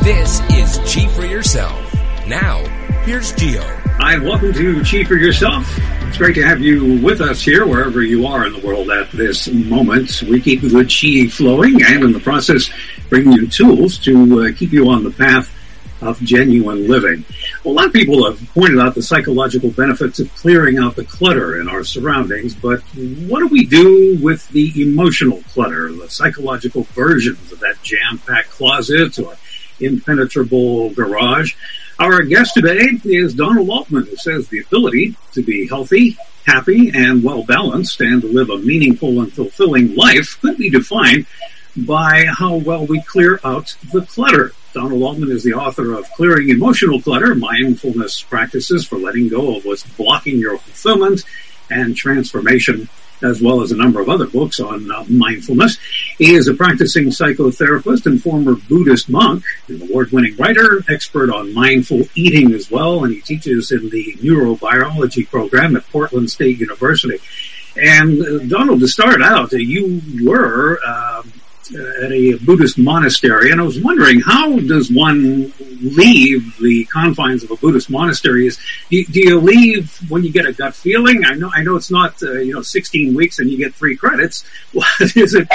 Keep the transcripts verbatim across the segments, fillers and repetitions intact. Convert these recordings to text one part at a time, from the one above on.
This is Chi for Yourself. Now, here's Gio. Hi, and welcome to Chi for Yourself. It's great to have you with us here, wherever you are in the world at this moment. We keep the good Chi flowing, and in the process, bring you tools to uh, keep you on the path of genuine living. Well, a lot of people have pointed out the psychological benefits of clearing out the clutter in our surroundings, but what do we do with the emotional clutter, the psychological versions of that jam-packed closet or impenetrable garage? Our guest today is Donald Altman, who says the ability to be healthy, happy, and well-balanced and to live a meaningful and fulfilling life could be defined by how well we clear out the clutter. Donald Altman is the author of Clearing Emotional Clutter, Mindfulness Practices for Letting Go of What's Blocking Your Fulfillment and Transformation, as well as a number of other books on uh, mindfulness. He is a practicing psychotherapist and former Buddhist monk, an award-winning writer, expert on mindful eating as well, and he teaches in the neurobiology program at Portland State University. And uh, Donald, to start out, uh, you were uh, at a Buddhist monastery, and I was wondering, how does one leave the confines of a Buddhist monastery? Is do, do you leave when you get a gut feeling? I know, I know, it's not uh, you know sixteen weeks and you get three credits. What, is it?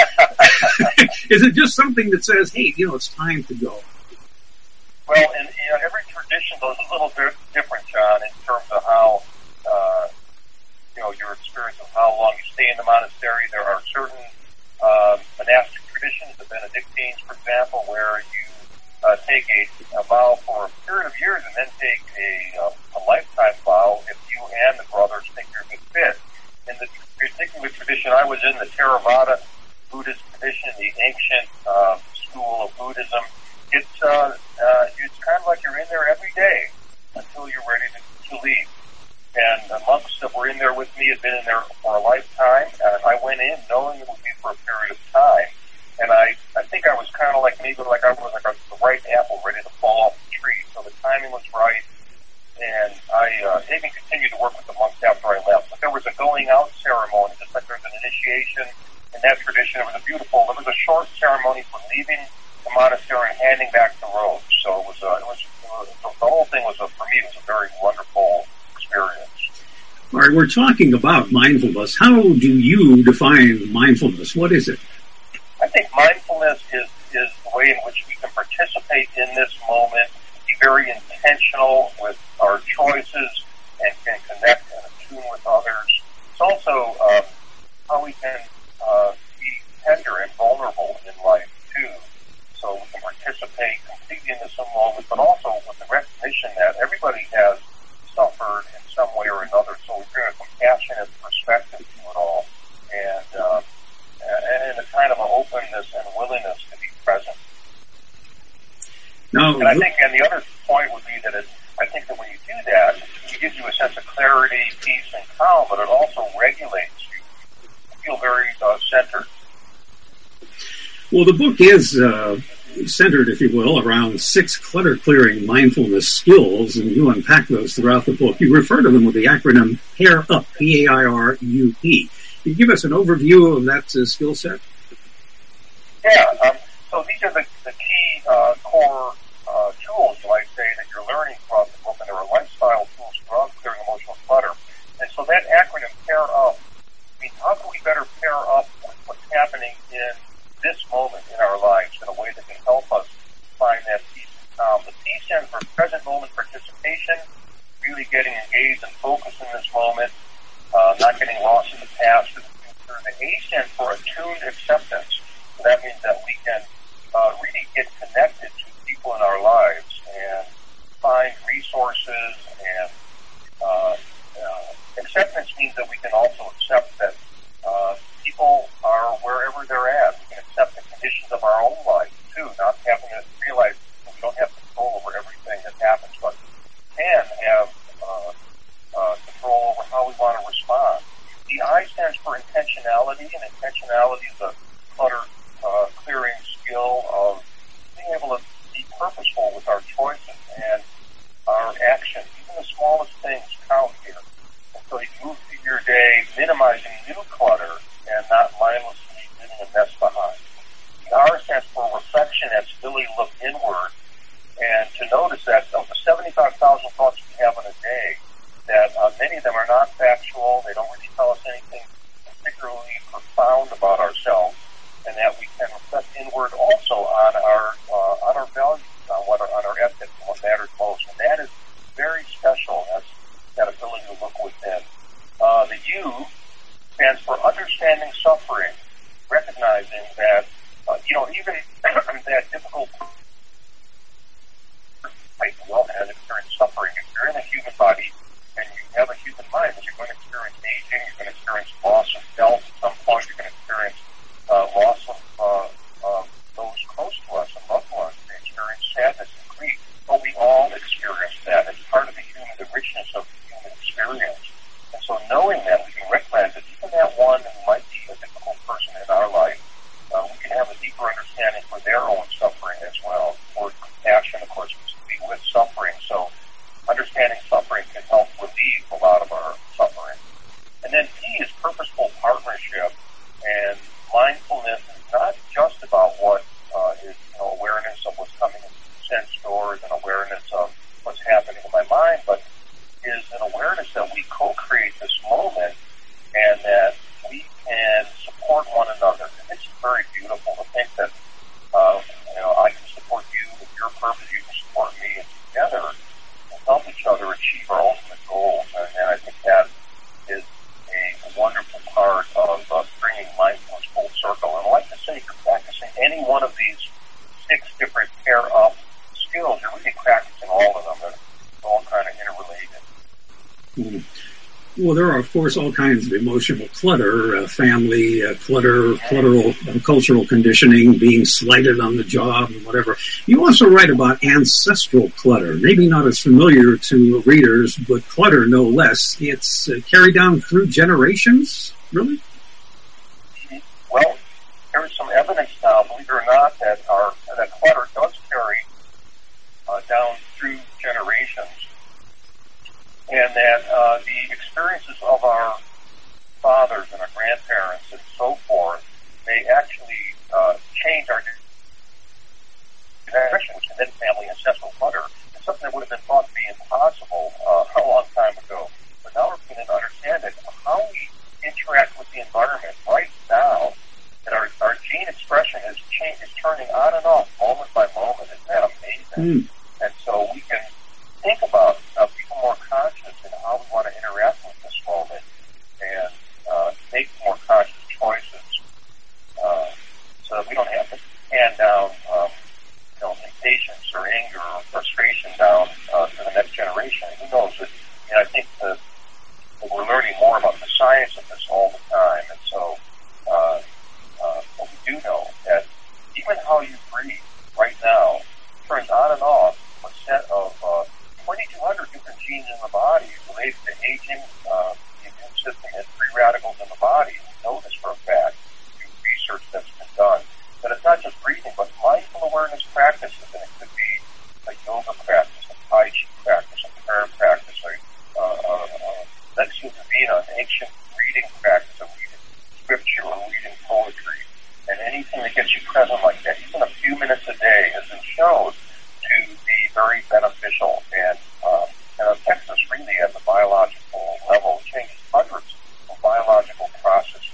Is it just something that says, hey, you know, it's time to go? Well, and you know, every tradition goes a little bit different, John, in terms of how uh, you know your experience of how long you stay in the monastery. There are certain uh, monastic traditions, the Benedictines, for example, where you uh, take a, a vow for a period of years and then take a, uh, a lifetime vow if you and the brothers think you're a good fit. In the particular tradition I was in, the Theravada Buddhist tradition, the ancient uh, school of Buddhism, it's uh, uh, it's kind of like you're in there every day until you're ready to, to leave. And the monks that were in there with me had been in there for a lifetime, and I went in knowing it would be for a period of time. And I, I think I was kind of like maybe like I was like a, the right apple ready to fall off the tree. So the timing was right. And I uh, even continued to work with the monks after I left. But there was a going out ceremony, just like there's an initiation in that tradition. It was a beautiful, it was a short ceremony for leaving the monastery and handing back the robes. So it was, uh, it was, it was the whole thing was, a, for me, it was a very wonderful experience. All right, we're talking about mindfulness. How do you define mindfulness? What is it? I think mindfulness is, is the way in which we can participate in this moment, be very intentional with our choices, and can connect and attune with others. It's also um, how we can uh, be tender and vulnerable in life, too. So we can participate completely in this moment, but also with the recognition that everybody has suffered in some way or another. So we bring a compassionate perspective to it all. And uh, and a kind of an openness and willingness to be present. No, and I think, and the other point would be that it, I think that when you do that, it gives you a sense of clarity, peace, and calm, but it also regulates you. You feel very uh, centered. Well, the book is uh, centered, if you will, around six clutter-clearing mindfulness skills, and you unpack those throughout the book. You refer to them with the acronym PAIR UP, P A I R U P. Can you give us an overview of that uh, skill set? Yeah, um, so these are the, the key uh, core uh, tools, you might say, that you're learning throughout the book, and there are lifestyle tools throughout clearing emotional clutter. And so that acronym, PAIR UP, I mean, how can we better pair up with what's happening in this moment in our lives in a way that can help us find that peace and calm? The P stands for present moment participation, really getting engaged and focused in this moment. Uh, not getting lost in the past or the future. The A stands for attuned acceptance. So that means that we can uh, really get connected to people in our lives and find resources. And uh, uh, acceptance means that we can also accept that uh, people are wherever they're at. We can accept the conditions of our own life, too, not having to realize that we don't have control over everything that happens, but can have uh, Uh, control over how we want to respond. The I stands for intentionality, and intentionality is a, notice that of the seventy-five thousand thoughts we have in a day, that uh, many of them are not factual. They don't really tell us anything particularly profound about ourselves, and that we can reflect inward also on our uh, on our values, on what our, on our ethics, and what matters most. And that is very special. That's that ability to look within. Uh, the U stands for understanding suffering, recognizing that uh, you know even that difficult type of well has experienced suffering. If you're in a human body and you have a human mind, you're going to experience aging, you're going to experience loss of health at some point, you're going to experience uh, loss of uh, uh, those close to us and loved ones. They experience sadness and grief. But we all experience that. It's part of the human, the richness of the human experience. And so knowing that, we can recognize that even that one who might be a difficult person in our life, uh, we can have a deeper understanding for their own suffering as well. Or compassion, of course, is to be with suffering. So understanding suffering can help relieve a lot of our suffering. And then P is purposeful partnership. And mindfulness is not just about what uh, is you know, awareness of what's coming in sense doors and awareness of what's happening in my mind, but is an awareness that we co-create this moment and that we can support one another. And it's very beautiful to think that uh, you know I can support you with your purpose, you can support me, and together we'll help each other achieve our ultimate goals. And, and I think that is a wonderful part of uh, bringing mindfulness full circle. And I like to say, if you're practicing any one of these six different pair-up skills, you're really practicing all of them. They're all kind of interrelated. Mm. Well, there are, of course, all kinds of emotional clutter, uh, family uh, clutter, clutter, uh, cultural conditioning, being slighted on the job, and whatever. You also write about ancestral clutter, maybe not as familiar to readers, but clutter no less. It's uh, carried down through generations, really? Well, there is some evidence now, believe it or not, that our that clutter does carry uh, down through generations. And that uh, the experiences of our fathers and our grandparents and so forth, they actually uh, change our direction, which is then family ancestral clutter. It's something that would have been thought to be impossible uh, a long time ago. But now we're beginning to understand it. How we interact with the environment right now, that our, our gene expression is, change, is turning on and off moment by moment. Isn't that amazing? Mm. And so we can think about uh, people more conscious in how we want to interact with this moment and uh, make more conscious choices uh, so that we don't have to hand down um, you know, impatience or anger or frustration down uh, to the next generation. Who knows? It, and I think that we're learning more about the science of this all the time. And so uh, uh, what we do know that even how you breathe right now turns on and off a set of uh, twenty-two hundred different genes in the body related to aging, uh, the immune system, and free radicals in the body. We know this for a fact through research that's been done. That it's not just breathing, but mindful awareness practices, and it could be a yoga practice, a Tai Chi practice, a prayer practice, a uh, uh, uh, Lexio Divina, an ancient reading practice of reading scripture or reading poetry, and anything that gets you present like that, even a few minutes a day, has been shown to be very beneficial and, um, and affects us really at the biological level. It changes hundreds of biological processes.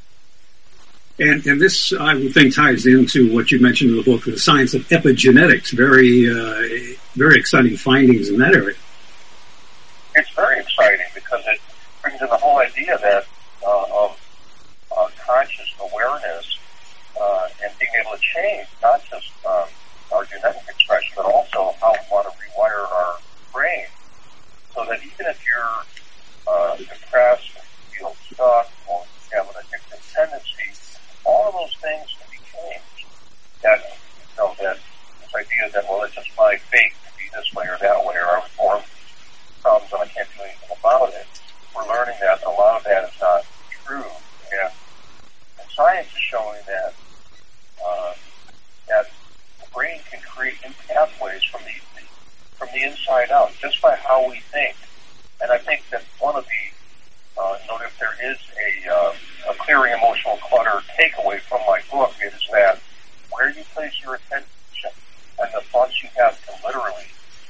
And, and this, I would think, ties into what you mentioned in the book, the science of epigenetics. Very, uh, very exciting findings in that area. It's very exciting because it brings in the whole idea that uh, of uh, conscious awareness uh, and being able to change not just um, our genetic expression, but also how we want to rewire our brain, so that even if you're uh, depressed, feel stuck, or have an addictive tendency, all of those things can be changed. That you know that this idea that well, it's just my fate to be this way or that way, or I was born with these problems and I can't do anything about it. We're learning that a lot of that is not true, and, and science is showing that uh, that the brain can create new pathways from the from the inside out just by how we think. And I think that one of the uh, you know, if there is a uh, a clearing emotional clutter takeaway from my book, it is that where you place your attention and the thoughts you have can literally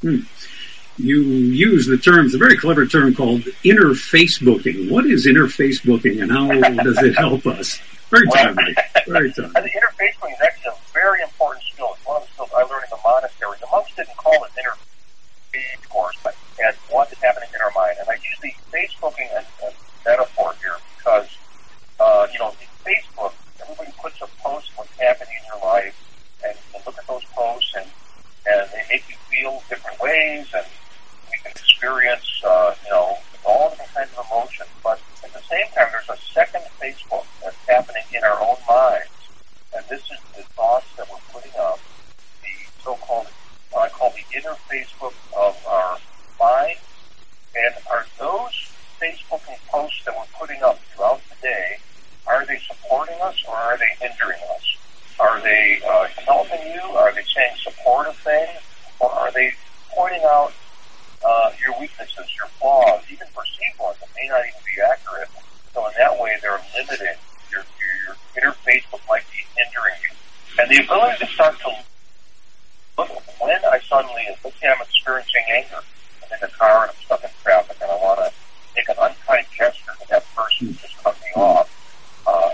Hmm. You use the term, the very clever term called interfacebooking. What is interfacebooking and how does it help us? Very timely. Very timely. The interfacebooking is actually a very important skill. It's one of the skills I learned in the monastery. The monks didn't call it interface course, but and what is happening in our mind. And I use the Facebooking as a metaphor here because, uh, you know, in Facebook, everybody puts a post what's happening in your life, and you can look at those posts, and, and they make you feel different ways, and we can experience, uh, you know, all different kinds of emotions. But at the same time, there's a second Facebook that's happening in our own minds, and this is the thoughts that we're putting up, the so-called, what I call the inner Facebook of our mind. And are those Facebooking posts that we're putting up throughout the day, are they supporting us or are they hindering us? Are they uh, helping you? Are they saying supportive things? Or are they pointing out uh, your weaknesses, your flaws, even perceived ones that may not even be accurate? So in that way, they're limiting. Your, your, your inner Facebook might be hindering you. And the ability to start to look when I suddenly, let's say I'm experiencing anger. I'm in the car and I'm stuck in traffic and I want to make an unkind gesture to that person who just cut me off. Uh,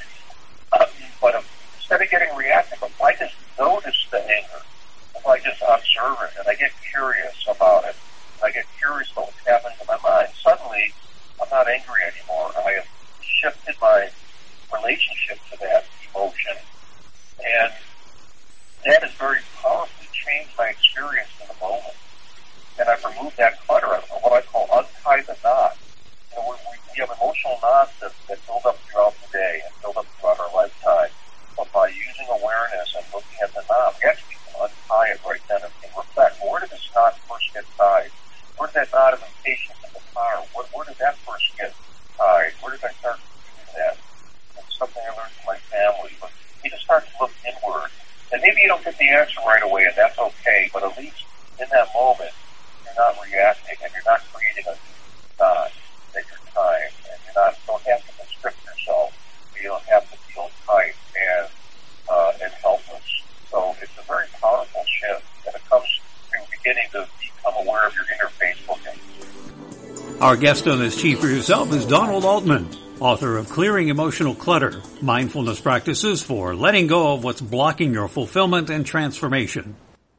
uh, but if, instead of getting reactive, if I just notice the anger, if I just observe it and I get curious about it, I get curious about what's happening in my mind, suddenly I'm not angry anymore. I have shifted my relationship to that emotion, and that has very powerfully changed my experience in the moment. And I've removed that clutter, what I call untie the knot. You know, we, we have emotional knots that, that build up throughout the day and build up throughout our lifetime. But by using awareness and looking at the knot, we actually can untie it right then and, and reflect. Well, where did this knot first get tied? Where did that knot of impatience in the car, where, where did that first get tied? Where did I start doing that? It's something I learned from my family. But you just start to look inward. And maybe you don't get the answer right away, and that's okay. But at least in that moment, you're not reacting, and you're not creating a knot at your time, and you're not don't have to constrict yourself. You don't have to feel tight and uh, and helpless. So it's a very powerful shift, and it comes through beginning to become aware of your inner Facebooking. Our guest on this Chief for Yourself is Donald Altman, author of Clearing Emotional Clutter, Mindfulness Practices for Letting Go of What's Blocking Your Fulfillment and Transformation.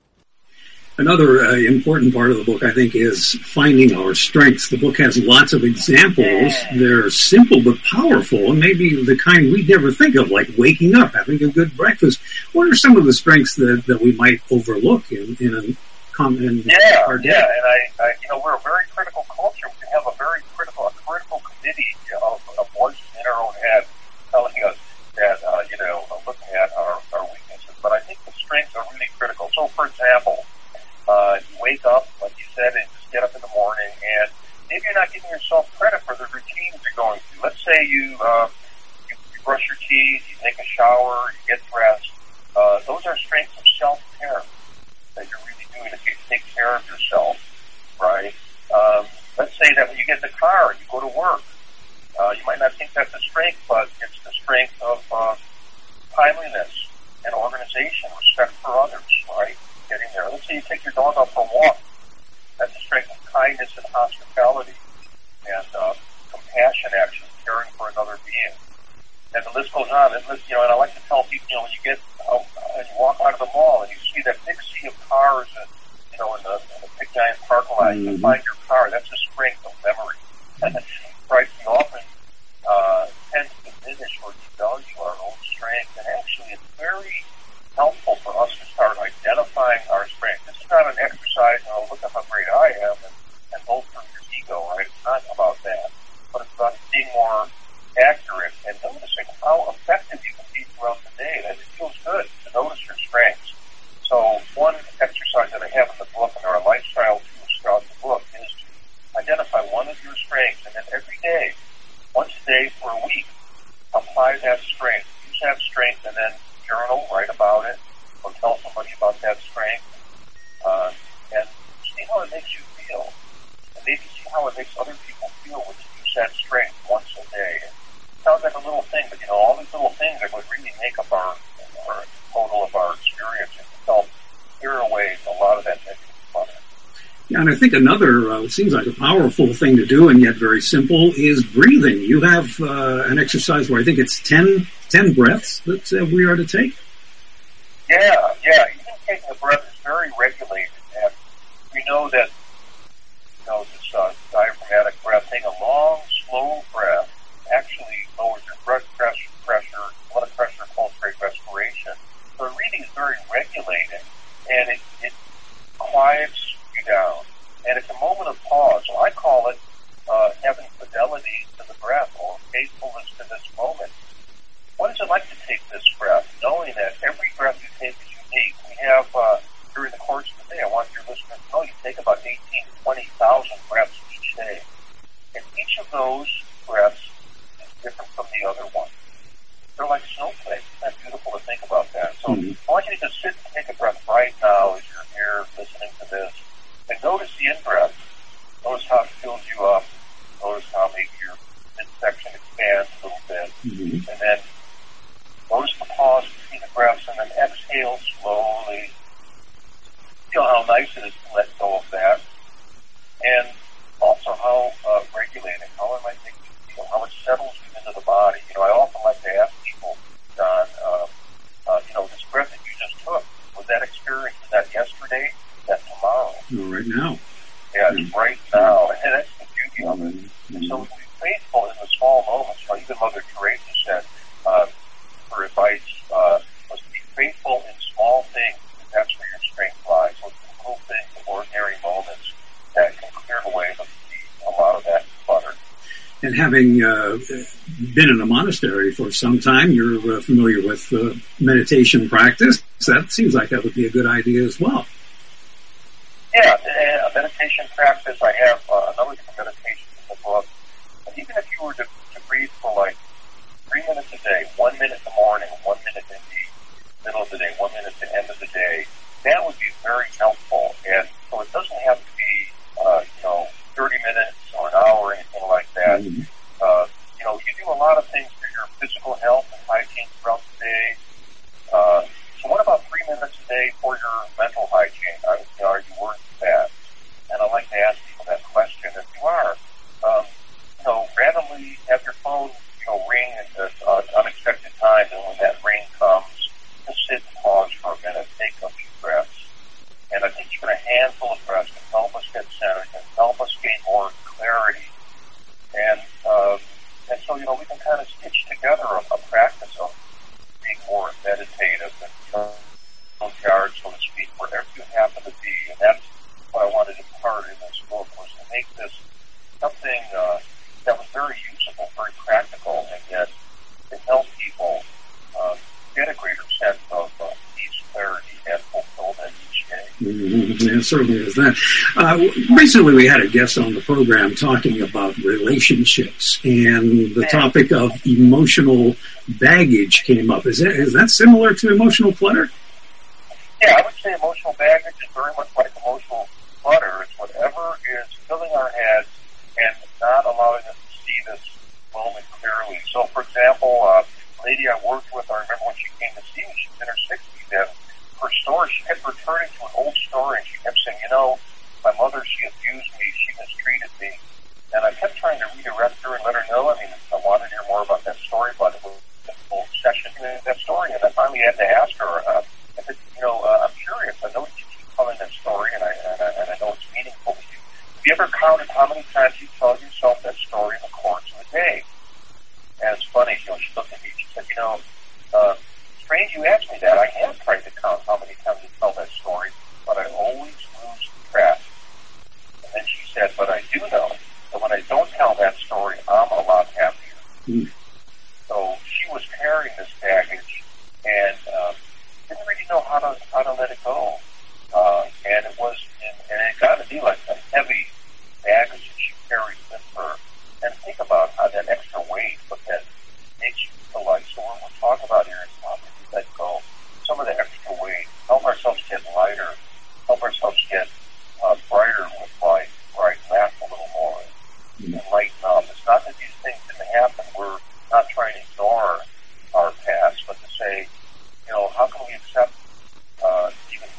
Another uh, important part of the book, I think, is finding our strengths. The book has lots of examples. They're simple but powerful, and maybe the kind we never think of, like waking up, having a good breakfast. What are some of the strengths that, that we might overlook in, in a common yeah, our day? Yeah, and I, I, you know, we're a very critical culture. We have a very critical, a critical committee of, of voices in our own head telling us that, uh, you know, looking at our, our weaknesses. But I think the strengths are really critical. So, for example, Uh, you wake up, like you said, and just get up in the morning, and maybe you're not giving yourself credit for the routines you're going through. Let's say you, uh, you, you brush your teeth, you take a shower, you get dressed. Uh, those are strengths of self-care that you're really doing to take care of yourself, right? Um, let's say that when you get in the car and you go to work, uh, you might not think that's a strength, but it's the strength of uh, timeliness and organization, respect for others, right? Getting there. Let's say you take your dog out for a walk. That's a strength of kindness and hospitality and uh, compassion, actually, caring for another being. And the list goes on. And, you know, and I like to tell people, you know, when you get out and you walk out of the mall and you see that big sea of cars and, you know, in the, in the big giant parking lot, mm-hmm. you find your car. That's a strength of memory. Right? We often uh, tend to diminish or devalue our own strength. And actually, it's very helpful for us to start identifying our strengths. This is not an exercise, you know, look at how great I am and, and bolster your ego, right? It's not about that. But it's about being more accurate and noticing how effective you can be throughout the day. And it feels good to notice your strengths. So one exercise that I have in the book and our lifestyle tools throughout the book is to identify one of your strengths, and then every day, once a day for a week, apply that strength. Use that strength and then journal, write about it, or tell somebody about that strength, uh, and see how it makes you feel. And maybe see how it makes other people feel when you use that strength once a day. It sounds like a little thing, but you know, all these little things are what really make up our, our total of our experience and help clear away a lot of that negative clutter. And I think another, uh, it seems like a powerful thing to do and yet very simple, is breathing. You have uh, an exercise where I think it's ten, ten breaths that uh, we are to take. Yeah, yeah. Even taking a breath is very regulated. And we know that, you know, this uh, diaphragmatic breath, taking a long, slow breath actually lowers your blood pressure, pressure, blood pressure, pulse rate, respiration. So breathing is very regulated, and it, it quiets you down. And it's a moment of pause. So I call it uh, having fidelity to the breath, or faithfulness to this moment. What is it like to take this breath, knowing that every breath you take is unique? We have, uh, during the course of the day, I want your listeners to know you take about eighteen, twenty thousand breaths each day. And each of those breaths is different from the other one. They're like snowflakes. Isn't that beautiful to think about that? So mm-hmm. I want you to just sit and take a breath right now as you're here listening to this. And notice the in-breath. Notice how it fills you up. Notice how maybe your midsection expands a little bit. Mm-hmm. And then notice the pause between the breaths, and then exhale slowly. Feel how nice it is to let go of that. And also how uh, regulating, how it might make you feel, how it settles you into the body. You know, I often like to ask people, Don, uh, uh, you know, this breath that you just took, was that experience, was that yesterday? Is that tomorrow? No, right now. Yeah, it's mm-hmm. right now. And that's the beauty of it. Mm-hmm. And so we be faithful in the small moments. You know, even Mother Teresa said, uh, her advice uh, was to be faithful in small things, because that's where your strength lies. So it's the little things, the ordinary moments that can clear away the, the, a lot of that clutter. And having uh, been in a monastery for some time, you're uh, familiar with uh, meditation practice. So that seems like that would be a good idea as well. Yeah, a meditation practice. I have uh, a number of different meditations in the book. And even if you were to, to breathe for like three minutes a day, one minute in the morning, one minute in the middle of the day, one minute at the end of the day, that would be very helpful. And so it doesn't have to be, uh, you know, thirty minutes or an hour or anything like that. Mm-hmm. Uh, you know, you do a lot of things for your physical health and hygiene throughout the day. Uh, so what about three minutes a day for your mental hygiene? Are, you know, are you worried that? And I like to ask people that question. If you are, um, you know, randomly have your phone, you know, ring at uh, unexpected times, and when that ring comes, just sit and pause for a minute, take a few breaths. And I think even a handful of breaths can help us get centered, can help us gain more clarity. And uh, and so, you know, we can kind of stitch together a, a practice of being more meditative and uh, yard, so to speak, wherever you happen to be. And that's what I wanted to impart in this book, was to make this something uh, that was very usable, very practical, and yet it helped people uh, get a greater sense of uh, peace, clarity, and fulfillment each day. Mm-hmm. Yeah, it certainly is that. Uh, recently we had a guest on the program talking about relationships, and the yeah. topic of emotional baggage came up. Is that, is that similar to emotional clutter? Yeah, I would say emotional baggage is very much like emotional clutter. It's whatever is filling our heads and not allowing us to see this moment clearly. So, for example, uh, a lady I worked with, I remember when she came to see me, she was in her sixties, and her story, she kept returning to an old story, and she kept saying, you know, my mother, she abused me, she mistreated me. And I kept trying to redirect her and let her know. I mean, I wanted to hear more about that story, but it was a whole session in that story, and I finally had to ask her, uh, I said, you know, uh, I'm curious. I know that you keep telling that story, and I, and I and I know it's meaningful to you. Have you ever counted how many times you tell yourself that story in the course of a day? And it's funny, you know, she looked at me, she said, you know, uh, strange you asked me that. I have tried to count how many times you tell that story, but I always lose track. And then she said, but I do know that when I don't tell that story, I'm a lot happier. Mm. So she was carrying this baggage, and um, didn't really know how to how to let it go, uh, and it was, and, and it got to be like a heavy baggage that she carried with her. And think about how that extra weight, what that makes you feel like. So when we're talking about here, it's how to let go some of the extra weight, help ourselves get lighter, help ourselves get uh, brighter with life, bright, laugh a little more, and lighten up. It's not that these things didn't happen. We're not trying to ignore our past, but to say, you know, how can we accept uh, even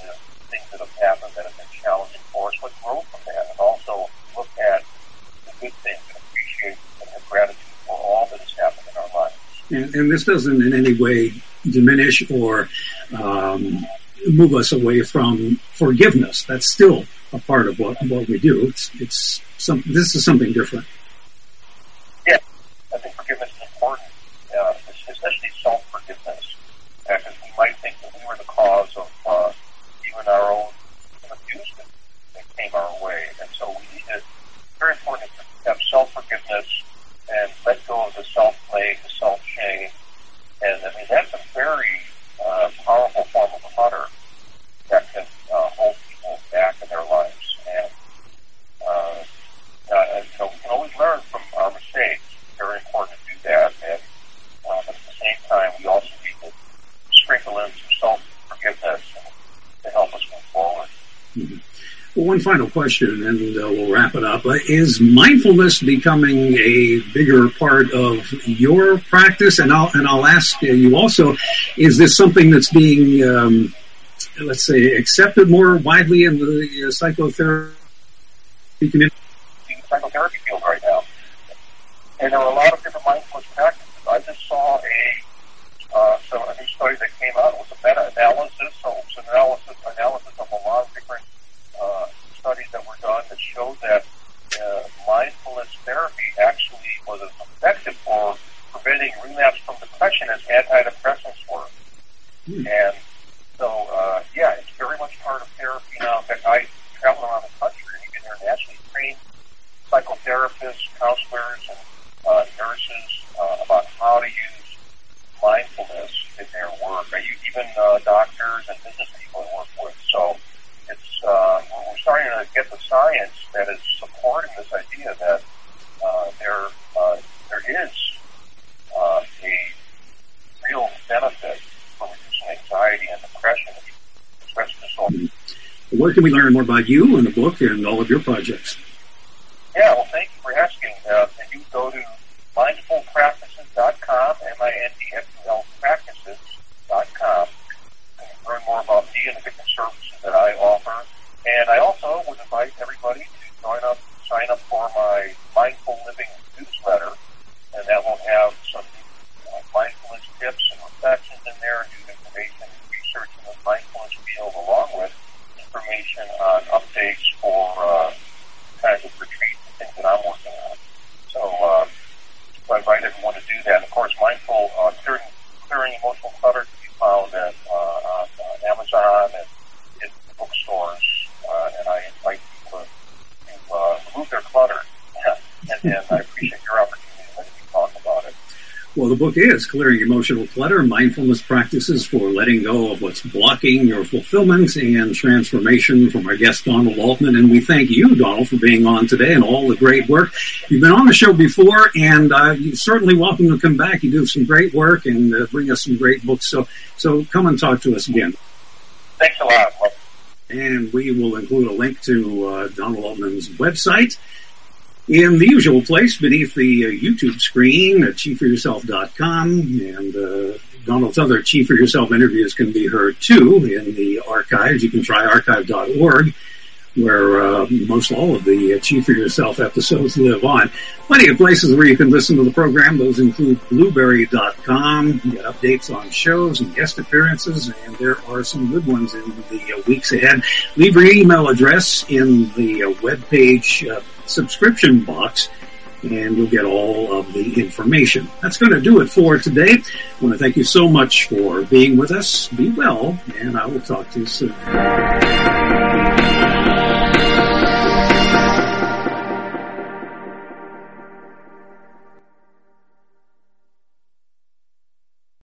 And, and this doesn't in any way diminish or um, move us away from forgiveness. That's still a part of what what we do. It's it's some. This is something different. Yeah, I think forgiveness is important, uh, especially self-forgiveness, because we might think that we were the cause of uh, even our own abuse that, that came our way, and so we need to. Very important to have self-forgiveness and let go of the self-blame, the self-shame, and I mean that's a very uh, powerful form of clutter that can uh, hold people back in their lives. And, uh, uh, and so we can always learn from our mistakes. It's very important to do that. And uh, but at the same time, we also need to sprinkle in some self-forgiveness to help us move forward. Mm-hmm. Well, one final question, and uh, we'll wrap it up. Uh, is mindfulness becoming a bigger part of your practice? And I'll and I'll ask you also: is this something that's being, um, let's say, accepted more widely in the uh, psychotherapy community? In the psychotherapy field right now, and there are a lot of different mindfulness practices. I just saw a uh, so a new study that came out. It was a meta-analysis, so it was an analysis analysis of a lot of different. Uh, studies that were done that showed that uh, mindfulness therapy actually was as effective for preventing relapse from depression as antidepressants were. Mm. And so, uh, yeah, it's very much part of therapy now. In fact, I travel around the country and even internationally train psychotherapists, counselors, and uh, nurses uh, about how to use mindfulness in their work. I use even uh, doctors and business people I work with. So it's uh, we're starting to get the science that is supporting this idea that uh, there uh, there is uh, a real benefit for reducing anxiety and depression and stress disorder. Where can we learn more about you and the book and all of your projects? Yeah, well, thank you for asking. Uh, and you go to mindful practices dot com, M I N D F U L practices dot com, and learn more about me and the different services that I offer. And I also would invite everybody to join up, sign up for my Mindful Living newsletter, and that will have some uh, mindfulness tips and reflections in there, new information and research in the mindfulness field, along with information on updates for uh, kinds of retreats and things that I'm working on. So, uh, so I invite everyone to do that. And of course, mindful uh, clearing, clearing emotional clutter can be found at uh, on uh, Amazon and in bookstores. Uh, and I invite people to, to uh, remove their clutter. and, and I appreciate your opportunity to let me talk about it. Well, the book is Clearing Emotional Clutter, Mindfulness Practices for Letting Go of What's Blocking Your Fulfillment and Transformation, from our guest, Donald Altman. And we thank you, Donald, for being on today and all the great work. You've been on the show before, and uh, you're certainly welcome to come back. You do some great work and uh, bring us some great books. So, so come and talk to us again. Thanks a lot. And we will include a link to uh, Donald Altman's website in the usual place beneath the uh, YouTube screen at Chief For Yourself dot com. And uh, Donald's other Chief For Yourself interviews can be heard, too, in the archives. You can try archive dot org, where uh, most all of the uh, Chief For Yourself episodes live on. Plenty of places where you can listen to the program. Those include blueberry dot com. You get updates on shows and guest appearances, and there are some good ones in the uh, weeks ahead. Leave your email address in the uh, webpage uh, subscription box, and you'll get all of the information. That's going to do it for today. I want to thank you so much for being with us. Be well, and I will talk to you soon.